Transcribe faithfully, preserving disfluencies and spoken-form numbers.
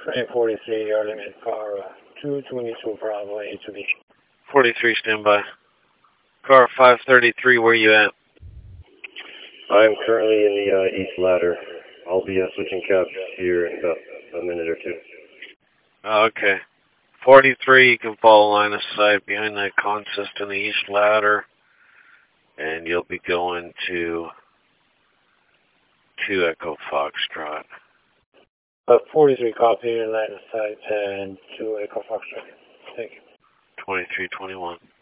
Train forty-three, your limit car uh, two twenty-two Bravo A to B. forty-three, standby. Car five thirty-three, where you at? I'm currently in the uh, east ladder. I'll be uh, switching cabs here in about a minute or two. Okay. forty-three, you can follow line of sight behind that consist in the east ladder, and you'll be going to two Echo Foxtrot. Uh, forty-three, copy your line of sight and two Echo Foxtrot. Thank you. twenty-three twenty-one.